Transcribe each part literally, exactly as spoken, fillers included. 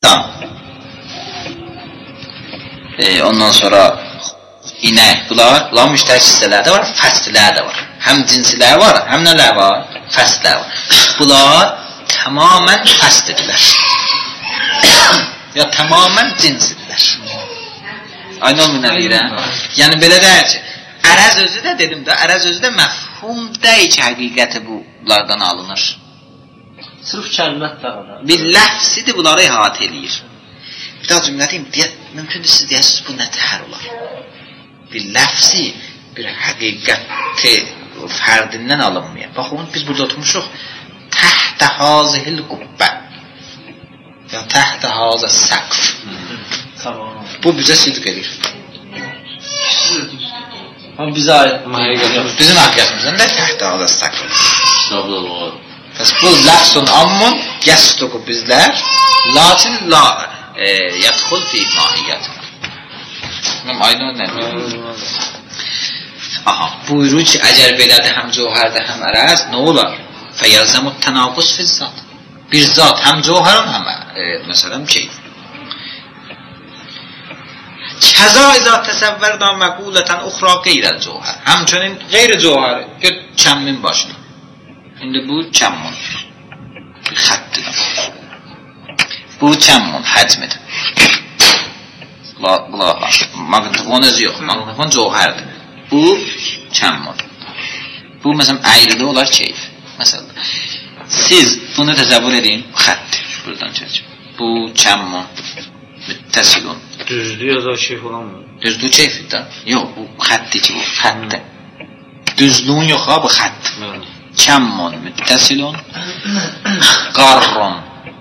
e, ondan sonra inek, bunlar, bunlar müşterek hisseler de var, fəslər de var. Hem cinsilər var, hem neler var? Fəslər var. Bunlar tamamen fəsdirlər. Ya tamamen cinsidirlər. Aynı olmuyor ne deyirəm? Yani belə deyək ki, ərəz özü de dedim de, ərəz özü de məfhum deyil ki, həqiqəti bunlardan alınır. Sırf kəlmət də var. Bir ləfsidir, bunları ihat eləyir. Bir daha cümlə deyim, deyə, mümkündür siz deyəsiniz, bu nə təhər olar? Bir ləfsi, bir həqiqəti fərdindən alınmıyor. Baxın, biz burada oturmuşuq, təhtə hazihil qubbə, ya təhtə hazə səqf. Bu bizə sidq edir. Ama bize ait həqiqətimiz. Bizim həqiqətimizdən də təhtə hazə səqf. Kitabda da var. Bəs bu ləfsun ammun yəstuqu bizlər, lakin la e, yədxul fi mahiyyətinə. Mən aydın nədir? Aha, buyurur ki, əgər belədir həm cövhərdə həm ərəz, nə olar? Fəyəlzəmut tənaqus fil zat. Bir zat həm cövhərəm həm e, məsələn keyf. Kəza izə təsəvvərdə məqulətən uxra qeyrəl cövhər. Həmçinin qeyri cövhəri, gör kəmmin başına. İndi bu kəmmun. Bir xəttidir. Bu kəmmun, həcmidir. Qulağa, maqnitofon özü yox, maqnitofon cövhərdir. Bu kəmmun. Bu məsələn əyridə olar keyf. Məsələn, siz bunu təsəvvür edin, xəttir. Buradan çəkəcəm. Bu kəmmun, müttəsilun. Düzdür ya da keyf olan mı? Düzdür keyfdir də. Yox, bu xətdir ki, bu xətdir. Düzlüğün yox ha, bu xətt. Kəmmun, müttəsilun, qarrun.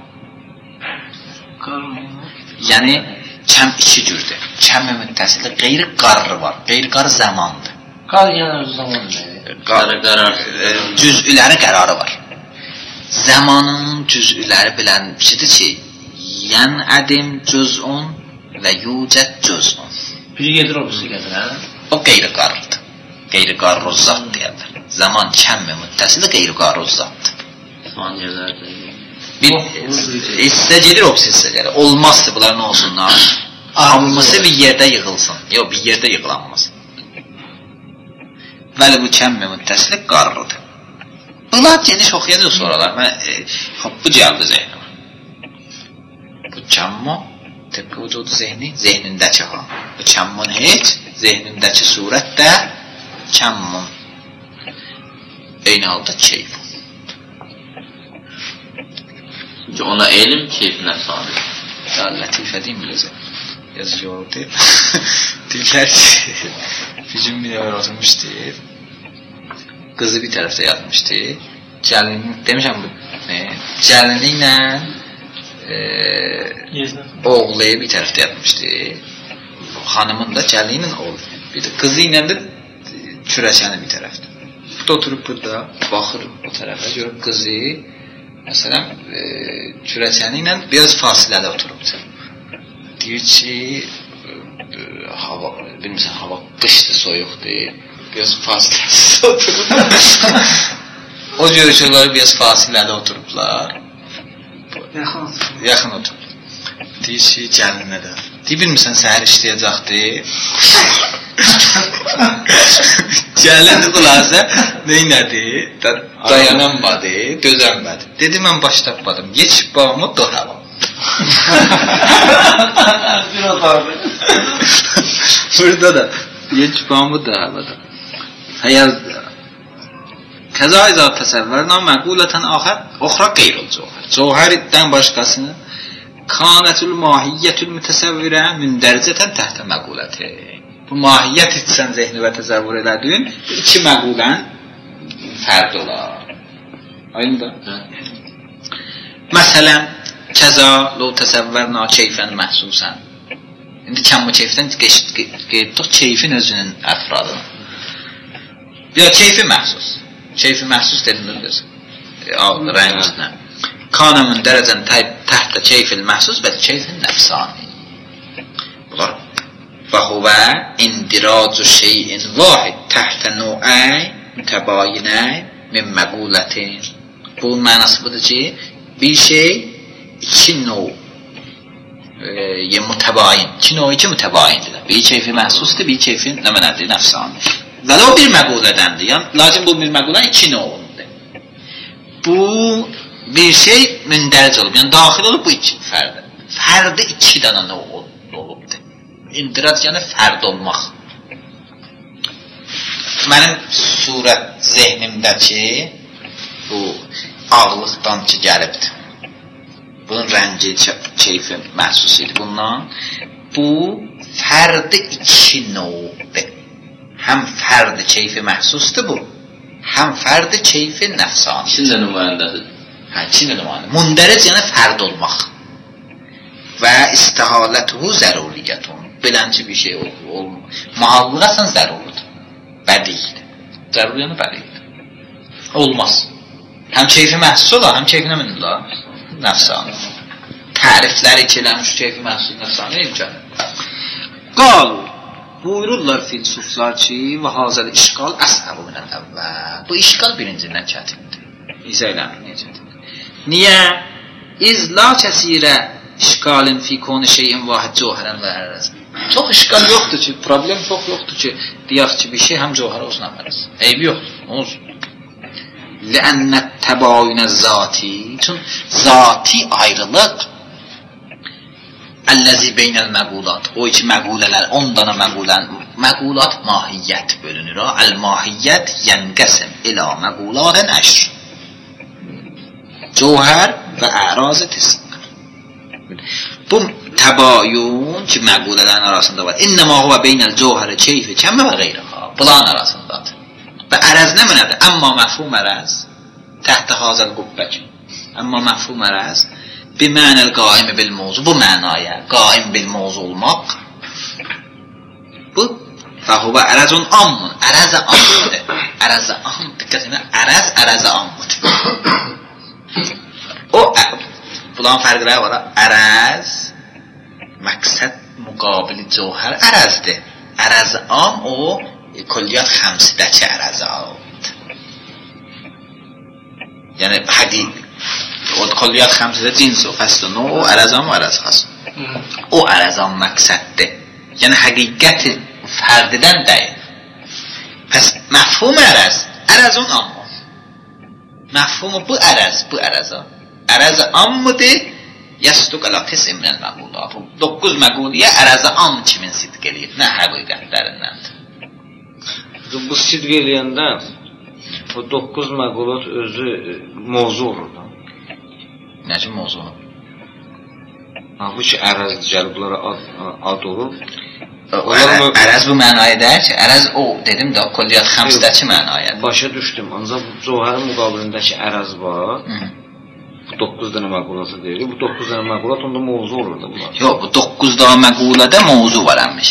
Yəni, kəm iki cürdür. Kəmi müttəsildir, qeyri qarrı var. Qeyri qarrı zamandır. Qar yəni öz zamandır. Qarı qərar, e, cüz'üləri qərarı var. Zamanın cüz'üləri bilənmişidir ki, yen ədim cüz'un və yücət cüz'un. Biri gedir o birisi gedir, hə? O qeyri qarrıdır. Qeyri qarrı zat deyərlər. Zaman kəmmi müttəsili qeyri qarrı zatdır. Saniyelərdə. Bir hissə gedir, o hissə gəlir. Olmazsa bunlar nə olsunlar? Hamısı bir yerdə yığılsın. Yox, bir yerdə yığılanmasın. Bəli, bu kəmmi müttəsili qarrıdır. Bunlar geniş oxuyacaq sonralar. Mən, e, bu gəldi zehnimə. Bu kəmmi, tıpkı vücudu zehni, zehnindəki ha. Bu kəmmin heç, zehnindəki surət də kəmmin. Eyni halda keyfun. Çünki ona elm keyfin əfsanı. Ya lətifə deyim biləcək. Yazıcı oldu. Deyirlər ki, Fücün bir əvvəl oturmuşdu. Qızı bir tərəfdə yatmışdı. Gəlini, demişəm bu, ne? Gəlini ilə e, oğlu bir tərəfdə yatmışdı. Hanımın da gəlini ilə oğlu. Bir də qızı ilə də kürəkəni bir tərəfdə. Bu da oturub burada, baxır o tərəfə, görüb qızı, məsələn, e, kürəkəni ilə biraz fasilədə oturubdur. Deyir ki, e, hava, bilmirsən, hava qışdır, soyuqdur, biraz fasiləsiz oturub. O görüşürlər biraz fasilədə oturublar. Yaxın. Yaxın oturub. Deyir ki, gəlinə də. Deyir, bilmirsən, səhər işləyəcəkdir. Gəlin xülasə neynədi? Dayanamadı, dözənmədi. Dedi, mən baş tapmadım. Geçib bağımı dohava. Bir otardı. Burada da geçib bağımı dohavada. Hayal Kəza izə təsəvvərlə məqulətən axər oxra qeyrul cövhər. Cövhərdən başqasını kanətül mahiyyətül mütəsəvvirə mündərcətən təhtə məquləti. Bu mahiyyət etsən zehni və təsəvvür elədin, iki məqulən fərd olar. Aynı da? Məsələn, kəza lo təsəvvərlə keyfən məhsusən. İndi kəmmi keyfdən qeyddik keyfin özünün əfradını. Ya keyfi məhsus. Keyfi məhsus dedin qız. Rəngisinə. Kana mündərəcən təhtə keyfil məhsus və keyfin nəfsani. Bunlar və huvə indiracu şeyin vahid təhtə nuəy mütəbayinəy min məqulətin. Bu mənası budur ki, bir şey iki növ یه متباین ki نوعی ki mütebayindir. Bir keyfi məhsusdur, bir keyfi nə mənədir, nəfsani. Vələ o bir məqulədəndir. Yəni, lakin bu bir məqulən iki növündür. Bu bir şey mündərc olub, yəni daxil olub bu iki fərdə. Fərdi iki dənə nə olubdur. İndirac yəni fərd olmaq. Mənim surət zehnimdəki bu ağlıqdan ki gəlibdir. Bunun rəngi, keyfi məhsus idi bundan. Bu fərdi iki növdir. Həm fərdi keyfi məhsusdur bu, həm fərdi keyfi nəfsani. İkinin də nümayəndəsidir. Hə, ikinin də nümayəndə. Mündəric yəni fərd olmaq. Və istihalətuhu zəruriyyətun. Belənci bir şey olmur. Mahallıq əsən zəruridir. Bədiydir. Zəruri yəni bədiydir. Olmaz. Həm keyfi məhsus olar, həm keyfinə minirlər. Nəfsani. Tərifləri ikiləmiş keyfi məhsus nəfsani imkan. Qal. Buyururlar filsuflar ki, və hazəl işqal əsəbu minən əvvəl. Bu işqal birincindən çətindir. İzə eləmir necədir. Niyə? İz la kəsirə işqalin fi konu şeyin vahid cöhərən və ərəz. Çox işqal yoxdur ki, problem çox yoxdur ki, deyək ki, bir şey həm cöhərə olsun həm ərəz. Eybi yoxdur, olsun. Ləənnət təbayünə zati, çünki zati ayrılıq Əlləzi beynəl məqulat. O iki məqulələr, on dana məqulən. Məqulat mahiyyət bölünür. Əl-mahiyyət yənqəsim ilə məqulatən əşr. Cöhər və ərazı tisnər. Bu təbayün ki, məqulələrin arasında var. İnnəmə huvə beynəl cöhəri keyfi kəmmə və qeyrəha. Bunların arasındadır. Və ərəz nə mənədir? Əmma məfhum ərəz. Təhtə hazəl qübbək. Əmma məfhum ərəz. Bimənəl qaim bil mövzu. Bu mənaya qaim bil mövzu olmaq. Bu fəhuvə ərəzun ammun. Ərəzə ammudur. Ərəzə amm. Diqqət edin. Ərəz ərəzə ammudur. O, bulan fərqləri var. Ərəz məqsəd müqabili cöhər ərəzdir. Ərəzə am o külliyyat xəmsidəki ərəzə ammudur. Yəni həqiq o külliyyat xəmsidə cins o fəslun o ərəzam və ərəz xas. O ərəzam məqsəddir. Yəni həqiqəti fərdidən deyil. Pəs məfhum ərəz, ərəzun amma. Məfhumu bu ərəz, bu ərəza. Ərəz ammıdır, yəstuq ələ qism minəl məqulat. Doqquz məquliyə ərəz am kimin sidq eləyib, nə həqiqətlərindəndir. Bu sidq eləyəndən o doqquz məqulat özü mövzu olur da. Necə mövzu? Bu ki, ərəz gəliblərə ad, ad olur. Ərəz bu mənaya deyir ki, ərəz o, dedim də, külliyyat xəmsidəki mənaya. Başa düşdüm, ancaq bu cöhərin müqabilindəki ərəz var. Bu doqquz dənə məqulatı deyil. Bu doqquz dənə məqulat onda mövzu olur da bunlar. Yox, bu doqquz dənə məqulədə mövzu var əmmiş.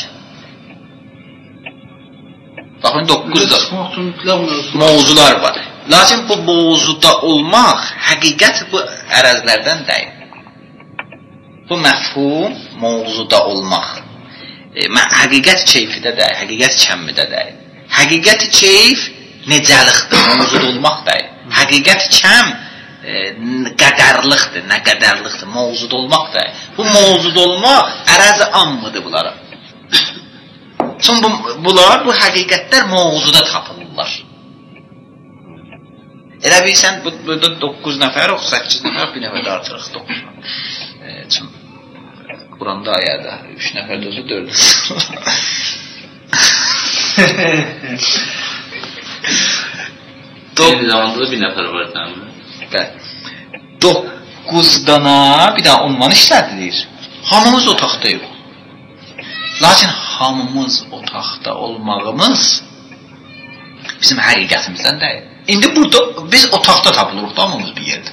Baxın, doqquz da mövzular var. Lakin bu mövzuda olmaq, həqiqət bu ərəzlərdən deyil. Bu məfhum mövzuda olmaq. E, həqiqət keyfidə deyil, həqiqət kəmmidə deyil. Həqiqət keyf necəlikdir, mövzuda olmaq deyil. Həqiqət kəm e, qədərlikdir, nə qədərlikdir, mövzuda olmaq deyil. Bu mövzuda olmaq ərəz-i ammıdır bunlara. Çünki bu, bunlar, bu həqiqətlər mövzuda tapılırlar. Elə bilsən, bu, burada doqquz nəfər, səkkiz nəfər, bir nəfər də artırıq doqquz nəfər. E, çünki Quranda ayədə üç nəfər də olsa dörd nəfər. Eyni zamanda da bir nəfər var təmin. Bəli. Doqquz dana bir daha ondan işlədilir. Hamımız otaqda yox. Lakin hamımız otaqda olmağımız bizim həqiqətimizdən deyil. İndi burada biz otaqda tapılırıq da hamımız bir yerdə.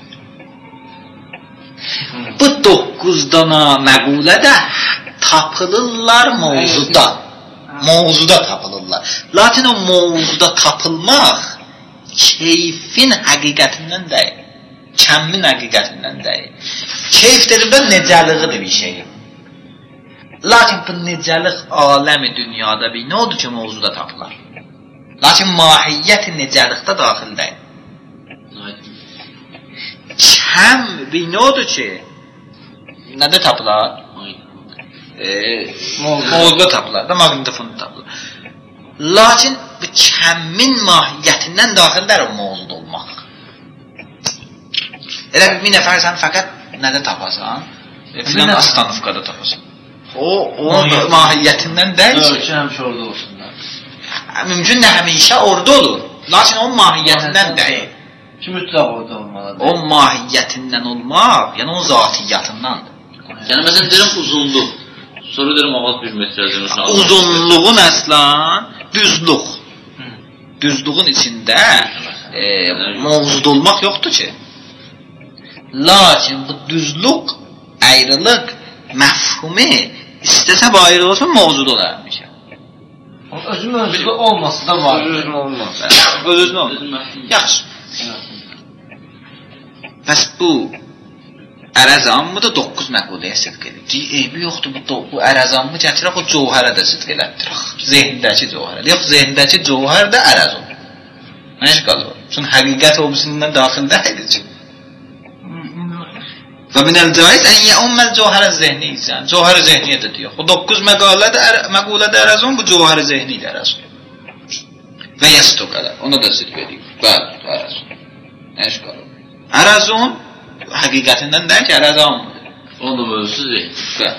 Bu doqquz dana məqulə də tapılırlar mövzuda. Mövzuda tapılırlar. Lakin o mövzuda tapılmaq keyfin həqiqətindən deyil. Kəmmin həqiqətindən deyil. Keyf dedimdə necəliğidir bir şeyin. Lakin bu necəlik aləmi dünyada bir nə oldu ki mövzuda tapılar? Lakin mahiyyəti necəlikdə daxil deyil. Kəm bir nə oldu ki nədə tapılar? mövzuda tapılar da, maqnitofon tapılar. Lakin bu kəmin mahiyyətindən daxildir o mövzuda olmaq. Elə bir nəfər sən fəqət nədə tapasan? Filan astanovkada tapasan. O, o mahiyyətindən deyil ki. Ölçü həmişə orada olsunlar. Mümkün də həmişə orada olur. Lakin o mahiyyətindən deyil. Ki, mütləq orada olmalıdır. O mahiyyətindən olmaq, yəni o zatiyyatındandır. Yəni, məsələn, deyirəm uzunluq. Sonra deyirəm, ağız bir metrə deyirəm. Uzunluğun əslən düzlük. Düzlüğün içində e, mövzud olmaq yoxdur ki. Lakin bu düzlük, ayrılıq, məfhumi istəsə bu ayrılıq mövzud olarmış. Özü mövzuda olması da var. Özünün olmaz. Özünün olmaz. Yaxşı. Bəs bu ərəzamı da doqquz məquləyə sidq edir. Eybi yoxdur, bu, bu ərəzamı gətirək, o cövhərə də sidq elətdirək. Zehndəki cövhərə. Yox, zehndəki cövhər də ərəz olur. Nə iş qalır? Çünki həqiqət obisindən daxildə edici. Və minəl caiz ən yəumməl cövhərə zehni isə. Cövhər-i zehniyə də deyək. O doqquz məqulədə ərəzun, bu cövhər-i zehni ilə ərəzun. Və yəstu qədər. Ona da sidq edir. Bəli, ərəzun. Nə iş qalır? Ərəzun həqiqətindən deyək ki, ərəzamdır. Onun mövzusu zehni. Bəli.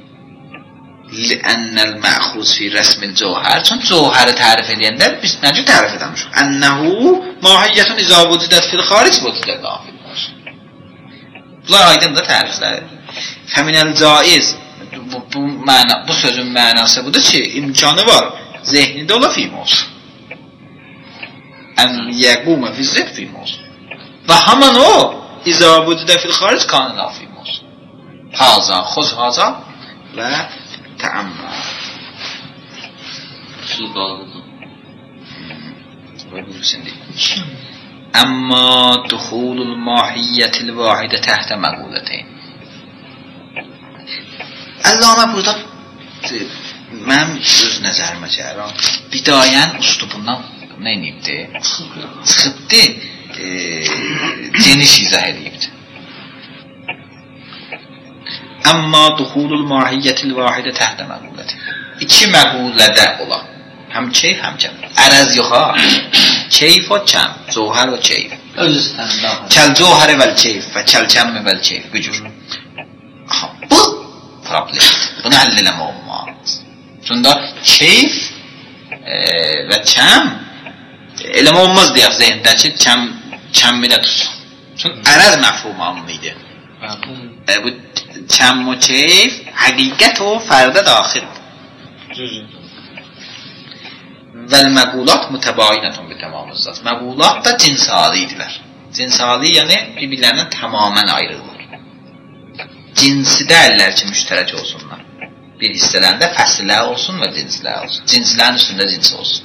Lənnəl məxuz fi rəsmil cövhər. Çünki cövhəri tərif edəndə biz necə tərif edəmişik? Ənəhu mahiyyətun izə vücudət fil xaric vücudət daxil olsun. Bunlar aydın da tərifləri. Fəminəl caiz. Bu, bu, məna, bu sözün mənası budur ki, imkanı var. Zehnidə ola film olsun. Ən yəqumə fi zeh film olsun. Və haman o izə vücudə fil xaric kanına film olsun. Haza, xoz haza və təəmmə. Şıl qaldıdır. Və bilsin deyil. Əmmə duxulul mahiyyətil vahidə təhtə məqulətəyin. Əllamə burada mənim öz nəzərimə gəlirəm. Bidayən üslubundan nə inibdi? Çıxıbdi, e, geniş izah edibdi. Əmmə duxulul mahiyyətil vahidə təhtə məqulətəyin. İki məqulədə olan. Həm keyf, həm kəm. Ərəz yox ha. Keyf o kəm. Cövhər o keyf. Öz istəndə. Kəl cövhəri vəl keyf və kəl kəmmi vəl keyf. Bücür. Bu problemdir. Bunu həll eləmə olmaz. Çünki keyf e, və kəm eləmə olmaz deyək zehndəki kəm, kəmmi də tutsun. Çünki ərəz məfhumamlı idi. E, bu kəm o keyf həqiqət o fərdə daxildir. Düzdür. Vəl məqulat mütəbayinətun bi təmamızzat. Məqulat da cinsali idilər. Cinsali yəni bir-birlərindən tamamən ayrılır. Cinsi dəyərlər ki, müştərək olsunlar. Bir hissələrində fəslər olsun və cinslər olsun. Cinslərin üstündə cins olsun.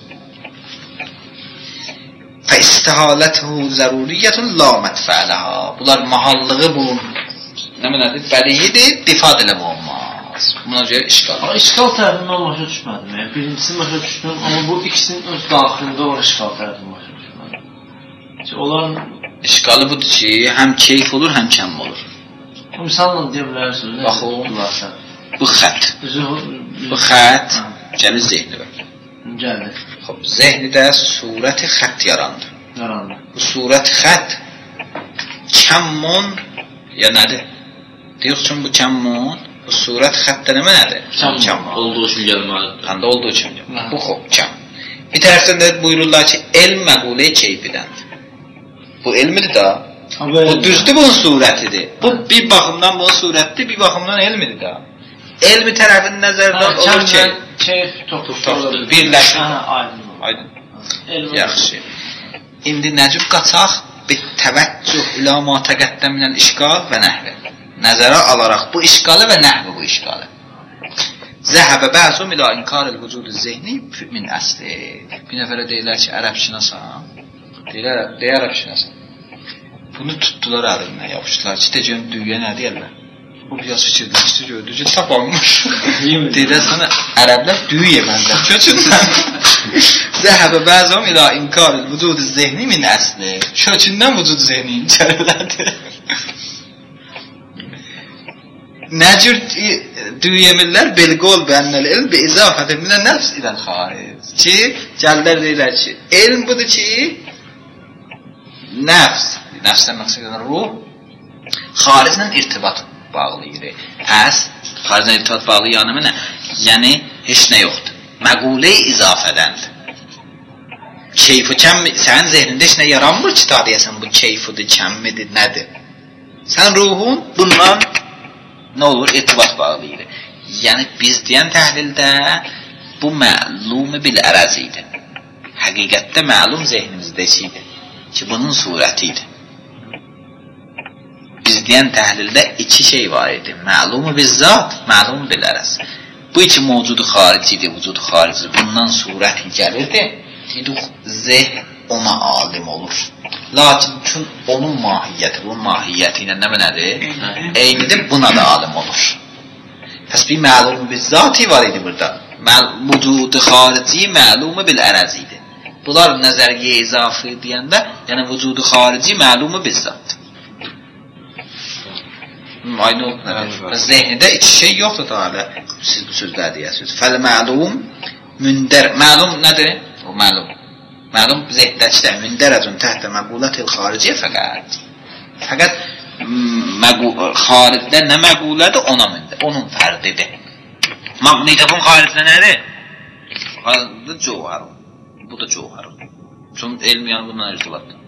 Fə istihalətuhu zəruriyyətun la mətfələha. Bunlar mahallığı bulun. Nə mənədir? Bəliyidir, difad eləmə olmaz. Buna görə işqal. İşqal tərəfindən başa düşmədim. Yəni, birincisini başa düşdüm, amma bu ikisinin öz daxilində olan işqal tərəfindən başa düşmədim. Onların... İşqalı budur ki, həm keyf olur, həm kəm olur. Misallə deyə bilərsiniz. Bax o, bu xət. Bu xət gəlir zehni var. Gəlir. Zehnidə surəti xət yarandı. Yarandı. Bu surət xət kəmmun ya nədir? Deyək üçün bu kəmmun bu surət xəttə nə mənədir? Kəmmun. Olduğu üçün gəlməlidir. Həndə olduğu üçün gəlməlidir. Bu xob, kəm. Bir tərəfdən də buyururlar ki, elm məqulə-i keyfidəndir. Bu elmidir da. Bu düzdür bunun surətidir. Bu bir baxımdan bunun surətdir, bir baxımdan elmidir da. Elmi tərəfin nəzərdən olur ki, keyf toxdur. Birləşir. Aydın. Aydın. Yaxşı. İndi nəcib qaçaq bir təvəccüh ilə ma təqəddəm minəl işqal və nəhvi. Nəzərə alaraq bu işqalı və nəhvi bu işqalı. Zəhəbə bəzum ilə inkaril vücudu zehni min əsli. Bir nəfərə deyirlər ki, ərəb şinasan. Deyirlər, deyə ərəb şinasan. Bunu tutdular əlindən, yapışdılar ki, deyəcəm, düyüyə nə deyərlər? O biraz fikirləşdi, gördü ki, tapanmış. Deyirlər sana, ərəblər düyü yeməzlər. Köçündən. Zəhəbə bəzum ilə inkaril vücudu zehni min əsli. Köçündən vücud zehni inkar elədi. Nəcür düyəmirlər belqol bənnəl ilm bi izafətə minə nəfs iləl xaric. Ki, gəllər deyirlər ki, elm budur ki, nəfs, nəfsdən məqsəd edən ruh, xariclə irtibat bağlayır. Əs, xariclə irtibat bağlı yanımı nə? Yəni, heç nə yoxdur. Məqulə-i izafədəndir. Keyf-ü kəm, sənin zehnində heç nə yaranmır ki, ta deyəsən bu keyf-udur, kəmmidir, nədir? Sən ruhun bundan nə olur? İrtibat bağlayır. Yəni, biz deyən təhlildə bu məlum-ı bil-ərəz idi. Həqiqətdə məlum zehnimizdə idi ki, bunun surəti idi. Biz deyən təhlildə iki şey var idi. Məlum-ı bil-zat, məlum-ı bil-ərəz. Bu iki mövcudu xarici idi, vücudu xarici. Bundan surəti gəlirdi. Dedik, zehn ona alim olur. Lakin üçün onun mahiyyəti, bunun mahiyyəti ilə nə nədir? Eynidir, buna da alim olur. Pəs bir məlum-ı bil-zati var idi burada. Vücudu xarici, məlum-ı bil-ərəz idi. Bunlar nəzəriyyə izafi deyəndə, yəni vücudu xarici, məlum-ı bil-zat. Aynı oldu. Bəs zehnidə iki şey yoxdur da hələ. Siz bu sözlər deyəsiniz. Fəl-məlum, mündər. Məlum nədir? O məlum. Məlum zehdəçdə mündərəcün təhtə məqulətil xariciyyə fəqət. Fəqət xaricdə nə məqulədir? Ona mündər. Onun fərdidir. Maqnitəfun xaricdə nədir? Xaricdə cövhərun. Bu da cövhərun. Çünki elmi yanı bundan irtibatdır.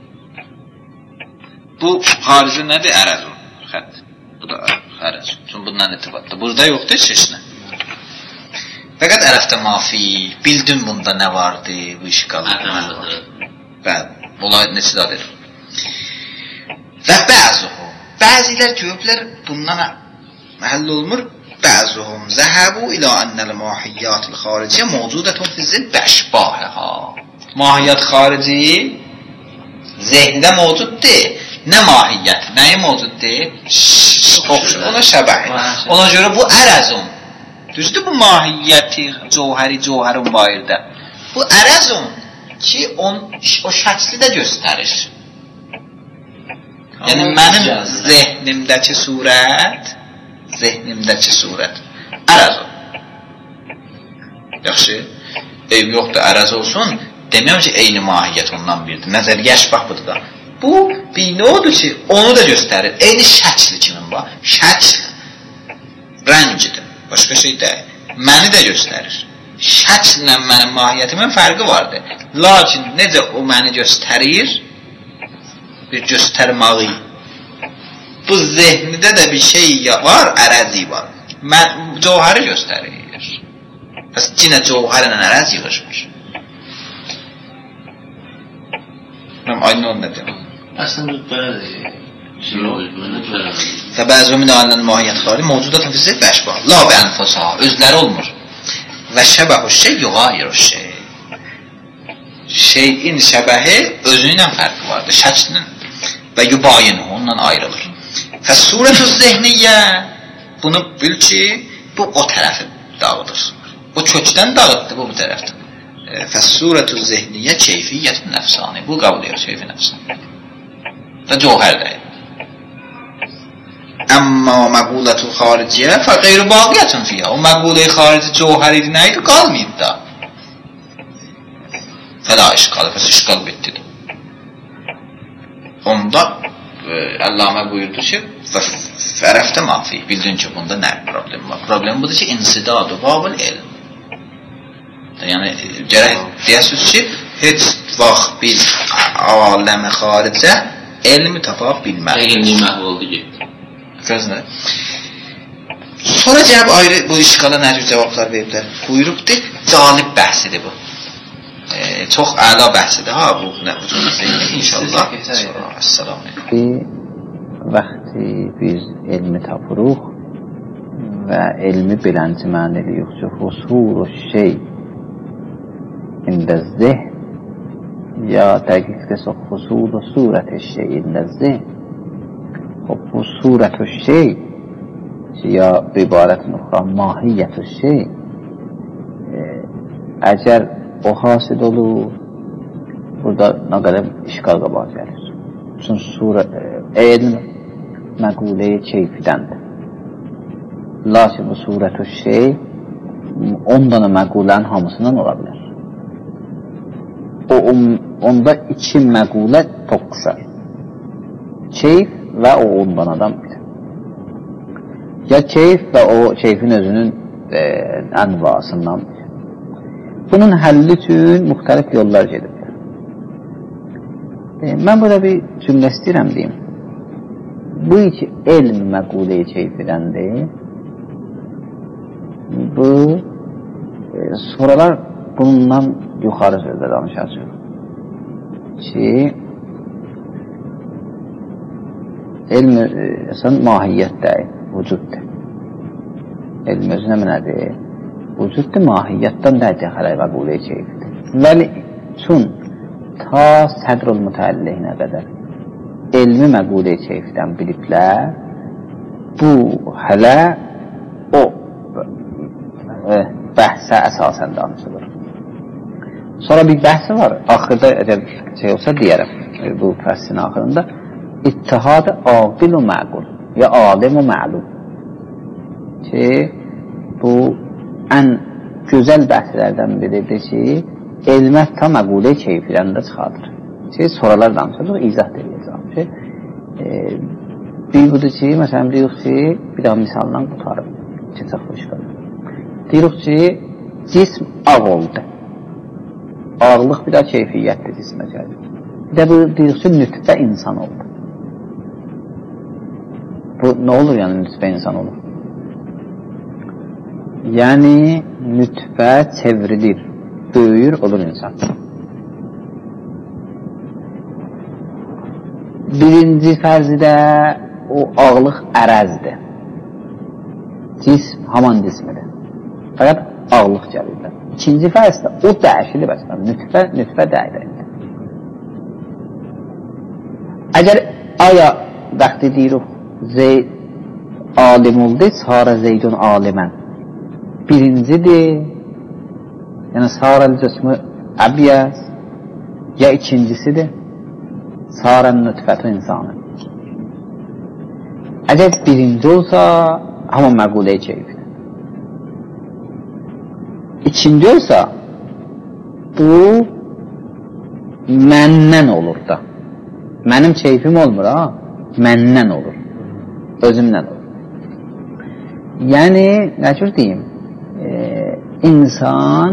Bu xaricdə nədir? Ərəzun. Xət. Bu da ərəz. Çünki bundan irtibatdır. Burada yoxdur heç nə. Fəqət ərəfdə mafi, bildin bunda nə vardı, bu işqalı. Bəli, olay neçədadır. Və bəzuhum, bəzilər tövblər bundan məhəll olmur. Bəzuhum zəhəbu ilə ənəl mahiyyat-ı xariciyyə mövcudətun fizzil bəşbahəha. Mahiyyat xarici zehndə mövcuddur. Nə mahiyyət, nəyi mövcuddur? Ona şəbəhi. Ona görə bu ərəzun. Düzdür bu mahiyyəti, cövhəri, cövhərin bayırda. Bu ərəzun ki, on, o şəkli də göstərir. Yəni, mənim zehnimdəki surət, zehnimdəki surət, ərəzun. Yaxşı, eyb yoxdur, ərəz olsun, deməyəm ki, eyni mahiyyət ondan birdir. Nəzəriyyə əşbah budur da. Bu, bir nə odur ki, onu da göstərir. Eyni şəkli kimin var? Şəkl, rəngidir. Başqa şey deyil. Məni də göstərir. Şəklə mənim mahiyyətimin fərqi vardır. Lakin necə o məni göstərir? Bir göstərməyi. Bu zehnidə də bir şey var, ərəzi var. Mən cövhəri göstərir. Bəs cinə cövhərlə ərəz yığışmır. Mən aynı onu nə deyəm? Əslində belədir. Və bəzi min alinin mahiyyət xari mövcudatın fizzət və əşbah. La və ənfasa, özləri olmur. Və şəbəhu şey yuğayir o şey. Şeyin şəbəhi özünlə fərqi vardır, şəklinin. Və yubayinu, ondan ayrılır. Fəs-surətü zehniyyə, bunu bil ki, bu o tərəfi dağıdır. O kökdən dağıtdı, bu bu tərəfdən. Fəs-surətü zehniyyə keyfiyyət-ü nəfsani. Bu qabul edir, keyfi nəfsani. Və cövhər deyil. Əmmə məqulətul xariciyyə fə qeyri baqiyyətun fiyyə. O məqulə-i xarici cövhəri nə idi? Qalmayıb da. Fəla işqalı, fəs işqal bitdidir. Onda Əllamə buyurdu ki, fərəfdə mafi, bildin ki, bunda nə problem var? Problem budur ki, insidadu babul elm. Yəni, gərək deyəsiniz ki, heç vaxt biz aləmi xaricə elmi tapa bilməliyiz. Elmi məhv oldu getdi. Gözlə. Sonra cəb ayrı bu işqala nə cür cavablar veriblər? Buyurubdur, calib bəhsidir bu. E, çox əla bəhsidir ha bu nə ucunu zeyni inşallah. Assalamu aleykum. Vaxtı biz elmi tapırıq və elmi bilənci mən edirik ki, husulu şey ində zehn ya dəqiq desək husulu surət şey ində zehn. Xub bu surət şey ya ibarətin uxra mahiyyət şey e, əgər o hasil olur, burada nə qədər işqal qabağa gəlir. Çünki surə, elm məqulə-i keyfidəndir. Lakin bu surətü şey on dana məqulənin hamısından ola bilər. O, onda iki məqulə toqquşar. Keyf və o on danadan biri. Ya keyf və o keyfin özünün e, ənvasından biri. Bunun həlli üçün müxtəlif yollar gedibdir. E, mən burada bir cümlə istəyirəm deyim. Bu iki elm məquləyə keyf edəndir. Bu e, sonralar bundan yuxarı sözdə danışacaq ki elm əsən mahiyyətdir, vücuddur. Elm özünə nədir? Vücuddur, mahiyyətdən nədir xələq məquləyə keyfdir. Vəli üçün ta sədrül mütəllihinə qədər elmi məquləyə keyfdən biliblər, bu hələ o e, bəhsə əsasən danışılır. Sonra bir bəhsi var, axırda əgər şey olsa deyərəm, bu fəslin axırında İttihad-ı aqil və məqul ya alim və məlum ki, bu ən gözəl bəhslərdən biridir ki, elmət ta məqulə keyfiyyəndə çıxardır. Ki, soralar danışılır, izah edəcəm ki, e, bir budur ki, məsələn, deyirik ki, bir daha misaldan qutarım ki, çox xoşqalır. Deyirik ki, cism ağ oldu. Ağırlıq bir daha keyfiyyətdir cismə gəlir. Bir də bu deyirik ki, nütfə insan oldu. Bu nə olur yəni nütfə insan olur? Yəni nütfə çevrilir, böyüyür, olur insan. Birinci fərzidə o ağlıq ərəzdir. Cism haman cismidir. Fəqət ağlıq gəlirlər. İkinci fərzdə o dəyişilir bəsələ. Nütfə, nütfə dəyilir. Əgər aya vaxtı deyirik, Zeyd alim oldu, sonra Zeydun alimən. Birincidir, yəni sonra cüsmü əbiyyəz, ya ikincisidir, sonra nütfətü insanı. Əgər birinci olsa, amma məquləyə keyfidir. İkinci olsa, bu məndən olur da. Mənim keyfim olmur, ha? Məndən olur. Özümdən olur. Yəni, nə cür deyim, e, insan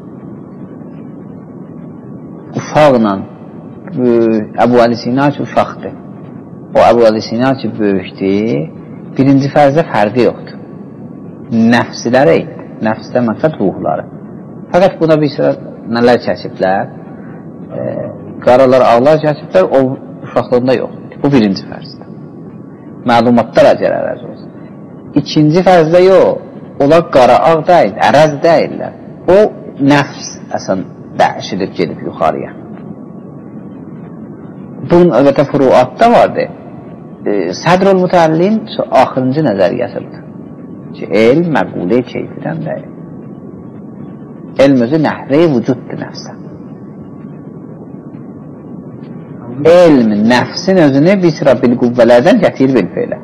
ufaqla Əbu Əli Sina ki, uşaqdır. O Əbu Əli Sina ki, böyükdür. Birinci fərzdə fərqi yoxdur. Nəfsləri eydir. Nəfsdə məqsəd ruhları. Fəqət buna bir sıra nələr kəsiblər? E, qaralar, ağlar kəsiblər, o uşaqlığında yoxdur. Bu birinci fərzdir. Məlumatlar əcər ərəz olsun. İkinci fərzdə yox, onlar qara ağ deyil, ərəz deyirlər. O nəfs əsən dəyişilib gedib yuxarıya. Bunun əlbəttə furuatda vardır. E, Sədrül Mütəllin axırıncı nəzəriyyəsidir. Ki, elm məqulə keyfiyyədən deyil. Elm özü nəhvə-i vücuddur nəfsə. Elm nəfsin özünü bir sıra bil qüvvələrdən gətirir bil feylə.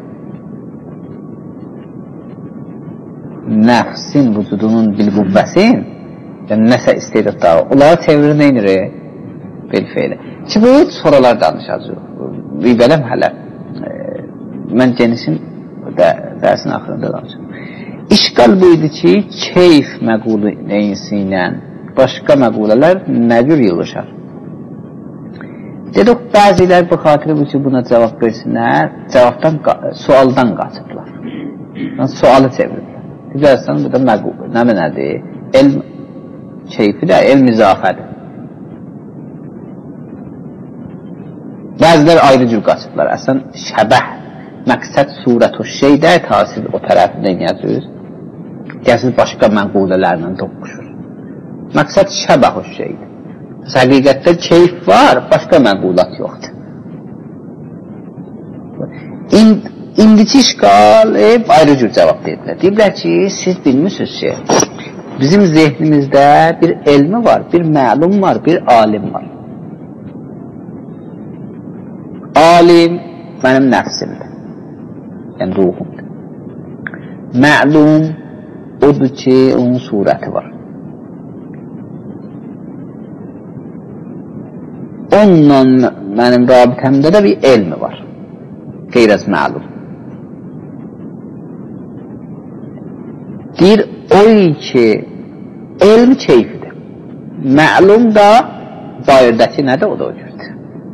Nəfsin vücudunun bil qüvvəsin, yəni nəsə istedadları, onları çevirir neynir? Bil feylə. Ki, bu soralar danışacaq. Bir bələm hələ. E, mən genişin dərsin axırında danışacaq. İşqal buydu ki, keyf məqulu neysi ilə başqa məqulələr nə cür yığışar? Dedik, bəzilər bu xatiri bu ki, buna cavab versinlər, cavabdan, sualdan qaçıblar. Yəni, sualı çevirirlər. Digərsən, bu da məqul, nə mənədir? Elm keyfi də, elm izafədir. Bəzilər ayrı cür qaçıblar. Əslən, şəbəh, məqsəd surət-u şeydə, tasir o tərəfindən yazır. Gəzir başqa məqulələrlə toqquşur. Məqsəd şəbəh-u şeydir. Həqiqətdə keyf var, başqa məqulat yoxdur. İnd, indiki işgal e, ayrı cür cavab deyirlər. Deyirlər ki, siz bilmişsiniz ki, bizim zehnimizdə bir elmi var, bir məlum var, bir alim var. Alim mənim nəfsimdir, yəni ruhumdur. Məlum odur ki, onun surəti var. Onunla mənim rabitəmdə də bir elmi var. Qeyrəz məlum. Deyir, o ki, elm keyfidir. Məlum da bayırdəki nədir? O da o cürdür.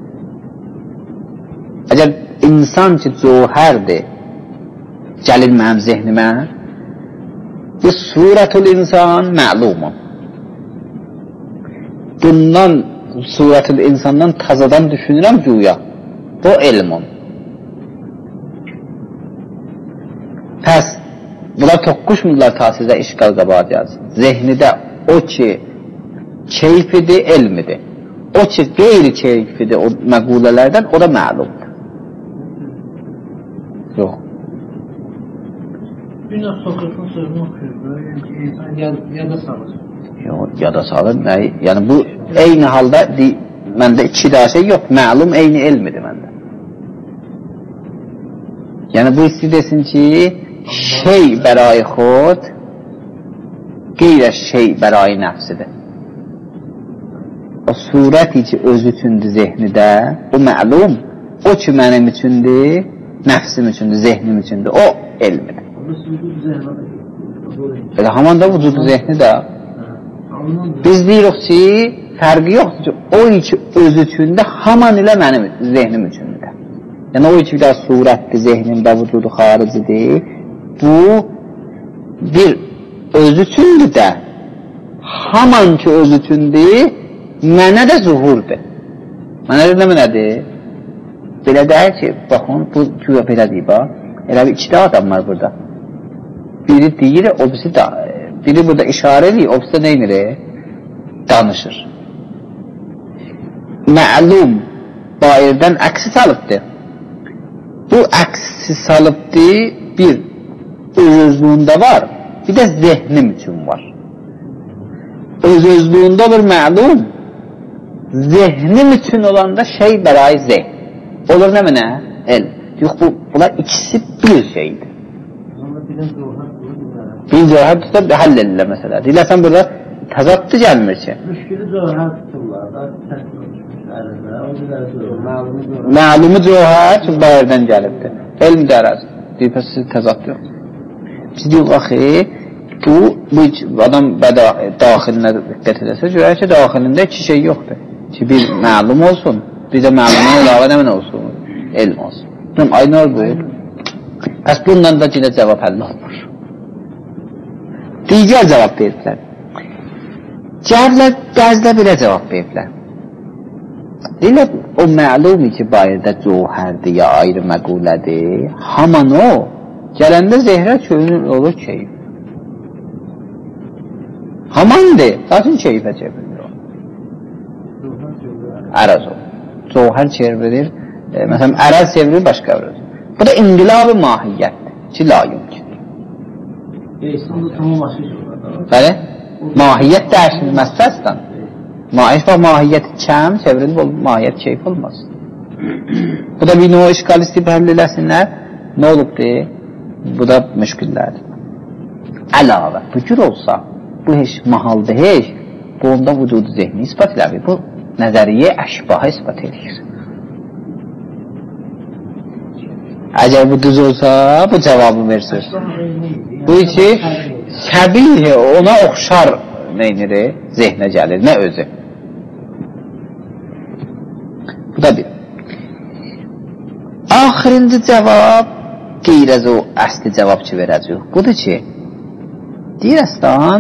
Əgər insan ki, cöhərdir, gəlir mənim zehnimə, bu surətul insan məlumun. Bundan, surətul insandan tazadan düşünürəm güya. Bu elmun. Pəs, bunlar toqquşmurlar ta sizə işqal qabağa gəlsin. Zehnidə o ki, keyfidir, elmidir. O ki, qeyri keyfidir o məqulələrdən, o da məlumdur. Yox. Dünya Sokratın sözünü oxuyur, insan yada salır. Yox, yada salır. Yəni bu, eyni halda, məndə iki daha şey yox, məlum eyni elmidir məndə. Yəni bu istidesin ki, şey bərai xod, qeyrə şey bərai nəfsidir. O surəti ki, öz üçündür zehnidə, o məlum, o ki, mənim üçündür, nəfsim üçündür, zehnim üçündür, o elmidir. Elə hamanda vücudu zehni də. Biz deyirik ki, fərqi yoxdur ki, o ki, öz üçündə, haman ilə mənim zehnim üçündür. Yəni o ki, bir daha surətdir, zehnimdə vücudu xaricidir. Bu, bir öz üçündür də, haman ki, öz üçündür, mənə də zuhurdur. Mənə də nə mənədir? Belə deyir ki, baxın, bu güya belə deyir, bax. Elə bir iki də adam var burada. Biri deyir, o birisi da, biri burada işarə edir, o birisi də neynir? Danışır. Məlum, bayırdan əksi salıbdır. Bu əksi salıbdır, bir, öz-özlüğündə var, bir də zehnim üçün var. Öz-özlüğündə olur məlum, zehnim üçün olanda şey bərai zehn. Olur nə mənə? El. Yox, bu, bunlar ikisi bir şeydir. Bir cöhər tutar, həll edirlər məsələ. Deyirsən, burada təzaddı gəlmir ki. Müşkili cöhər tuturlar da, məlumu cöhər ki, bayırdan gəlibdir. Elm dərəz. Deyirsən, siz təzaddı yox. Biz deyirik, axı, bu, bu adam daxilinə diqqət edəsə, görək ki, daxilində iki şey yoxdur. Ki, bir məlum olsun, bir də məlumun əlavə nə mən olsun, elm olsun. Ay, nə oldu? Bəs bundan da yenə cavab həll olmur. Digər cavab veriblər. Gəlirlər, bəzdə belə cavab veriblər. Deyirlər, o məlumi ki, bayırda cöhərdir ya ayrı məqulədir, haman o, gələndə zehrə köyünün olur keyif. Hamandır, zaten keyfə çevrilir o. Əraz o. Cöhər çevrilir, e, məsələn, əraz çevrilir, başqa əraz. Bu da inqilab-ı mahiyyətdir ki, la yumkin. Bəli, mahiyyət dəyişilməzsə əslən. Mahiyyət və mahiyyət kəm çevrilib, mahiyyət keyf olmaz. Bu da bir növ işgal istəyib həll eləsinlər, nə olubdur? Bu da müşkillərdir. Əlavə, bu cür olsa, bu heç mahaldır, heç, bu onda vücudu zehni ispat eləmir. Bu nəzəriyyə əşbaha ispat edir. Əgər bu düz olsa, bu cavabı versiniz. Bu ki, səbih ona oxşar neynir, zehnə gəlir, nə özü. Bu da bir. Axirinci cavab, qeyrəz o əsli cavab ki, verəcək. Budur ki, deyir əslən,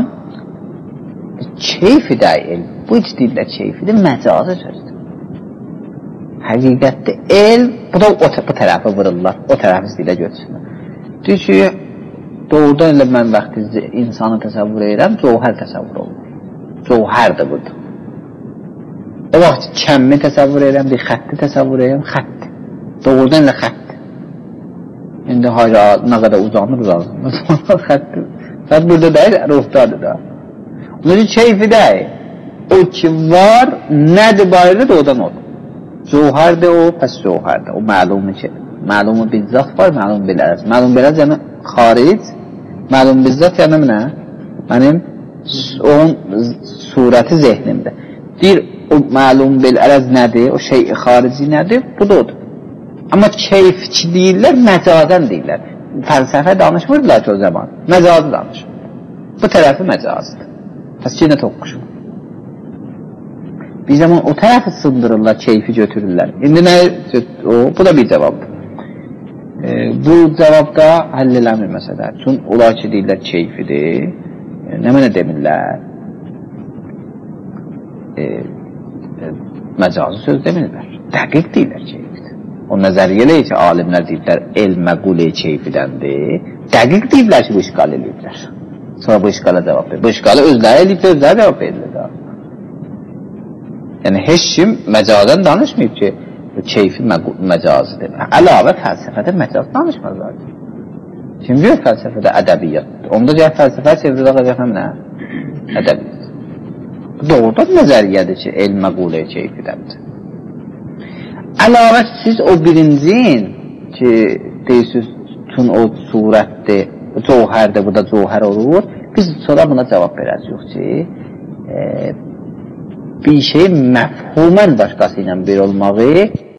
keyfi də elm, bu iç dildə keyfidir, məcazı sözdür. Həqiqətdə elm, bu da o, bu tərəfə vururlar, o tərəfi istilə götürsünlər. Deyir ki, doğrudan elə mən vaxtı insanı təsəvvür edirəm, cöhər təsəvvür olur. Cöhərdir budur. O vaxt kəmmi təsəvvür edirəm, bir xətti təsəvvür edirəm, xətti. Doğrudan elə xətti. İndi hayra, nə qədər uzanır, uzanır. Xətti. Xətti burada deyil, ruhdadır da. Onun için keyfi deyil. O ki var, nədir barədə də odan odur. Cöhərdir o, pəs cöhərdir. O məlumu ki, məlumu bizzat var, məlumu bilərəz. Məlumu bilərəz, yəni xaric, Məlum bizzat yəni nə? Mənim onun surəti zehnimdə. Deyir, o məlum bil ərəz nədir? O şey xarici nədir? Bu da odur. Amma keyfçi deyirlər, məcadən deyirlər. Fəlsəfə danışmırlar ki o zaman. Məcazı danışır. Bu tərəfi məcazdır. Pəs yenə toqquşur. Bir zaman o tərəfi sındırırlar, keyfi götürürlər. İndi nə? O, bu da bir cavabdır. E, bu cavabda həll eləmir məsələ. Çünki onlar ki deyirlər keyfidir. E, nə mənə demirlər? E, e, məcazı söz demirlər. Dəqiq deyirlər keyfidir. O nəzəriyyələ ki, alimlər deyirlər, elmə qule keyfidəndir. Dəqiq deyirlər ki, bu işqal eləyiblər. Sonra bu işqala cavab verir. Bu işqalı özləri eləyiblər, özləri cavab verirlər. Yəni, heç kim məcadən danışmayıb ki, keyfi məcazıdır. Əlavə fəlsəfədə məcaz danışmazlar. Kim deyir fəlsəfədə ədəbiyyatdır? Onda gəl fəlsəfə çevirir, ağacaq həm nə? Ədəbiyyat. Bu doğrudan nəzəriyyədir ki, elmə qule keyfidəndir. Əlavə siz o birincin ki, deyirsiniz, tün o surətdir, cəvhərdir, bu da cəvhər olur. Biz sonra buna cavab verəcəyik ki, e, bir şey məfhumən başqası ilə bir olmağı